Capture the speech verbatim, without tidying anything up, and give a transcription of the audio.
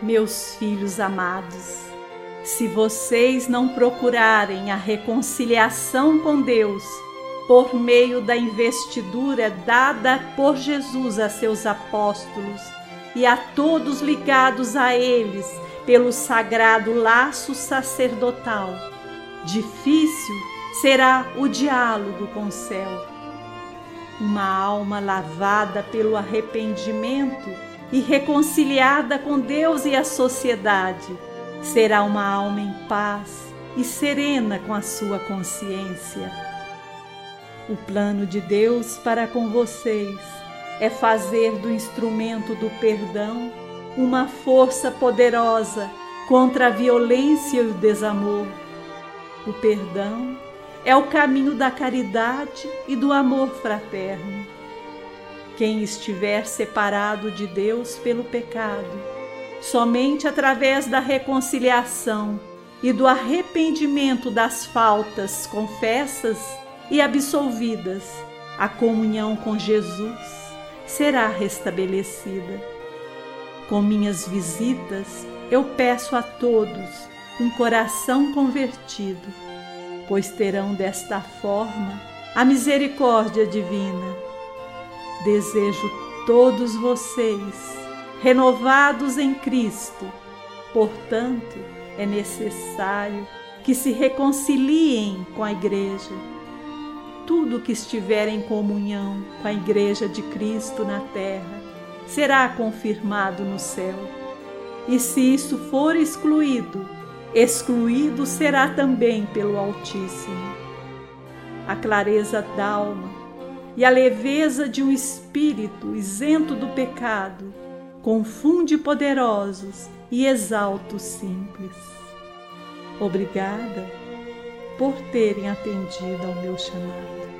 Meus filhos amados, se vocês não procurarem a reconciliação com Deus por meio da investidura dada por Jesus a seus apóstolos e a todos ligados a eles pelo sagrado laço sacerdotal, difícil será o diálogo com o céu. Uma alma lavada pelo arrependimento e reconciliada com Deus e a sociedade será uma alma em paz e serena com a sua consciência. O plano de Deus para com vocês é fazer do instrumento do perdão uma força poderosa contra a violência e o desamor. O perdão é o caminho da caridade e do amor fraterno. Quem estiver separado de Deus pelo pecado, somente através da reconciliação e do arrependimento das faltas confessas e absolvidas, a comunhão com Jesus será restabelecida. Com minhas visitas, eu peço a todos um coração convertido, pois terão desta forma a misericórdia divina. Desejo todos vocês renovados em Cristo. Portanto, é necessário que se reconciliem com a Igreja. Tudo que estiver em comunhão com a Igreja de Cristo na terra será confirmado no céu. E se isso for excluído, excluído será também pelo Altíssimo. A clareza da alma e a leveza de um espírito isento do pecado confunde poderosos e exalta os simples. Obrigada por terem atendido ao meu chamado.